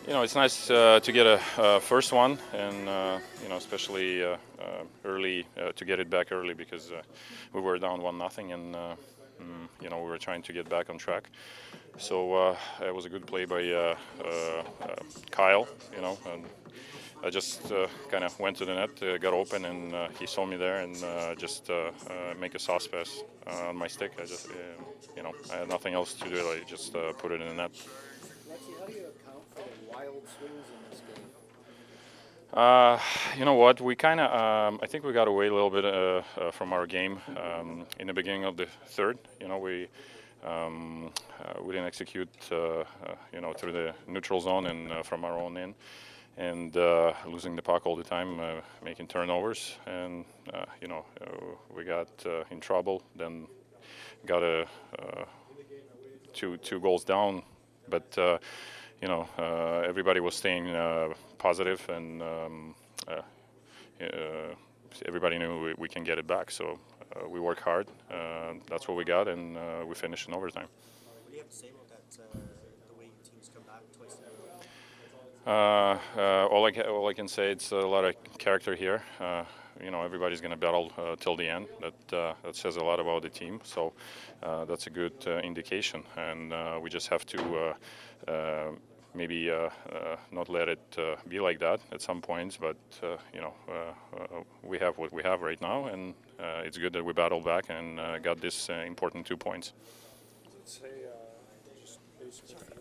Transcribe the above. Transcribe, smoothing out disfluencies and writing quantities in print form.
It's nice to get a first one, and especially early to get it back early because we were down 1-0, and we were trying to get back on track. So it was a good play by Kyle, and I just kind of went to the net, got open, and he saw me there, and just make a sauce pass on my stick. I just, I had nothing else to do. I just put it in the net. Lexi, how do you account for the wild swings in this game? You know what? We kind of, I think we got away a little bit from our game in the beginning of the third. We didn't execute, through the neutral zone and from our own end, and losing the puck all the time, making turnovers, and we got in trouble. Then got two goals down, but everybody was staying positive, and everybody knew we can get it back. So we work hard. That's what we got, and we finished in overtime. What do you have to say about that? The way your team's come back twice in a row? All I can say, it's a lot of character here. Everybody's going to battle till the end. That says a lot about the team. So that's a good indication, and we just have to maybe not let it be like that at some points. But we have what we have right now, and it's good that we battled back and got this important 2 points. Does it say just basically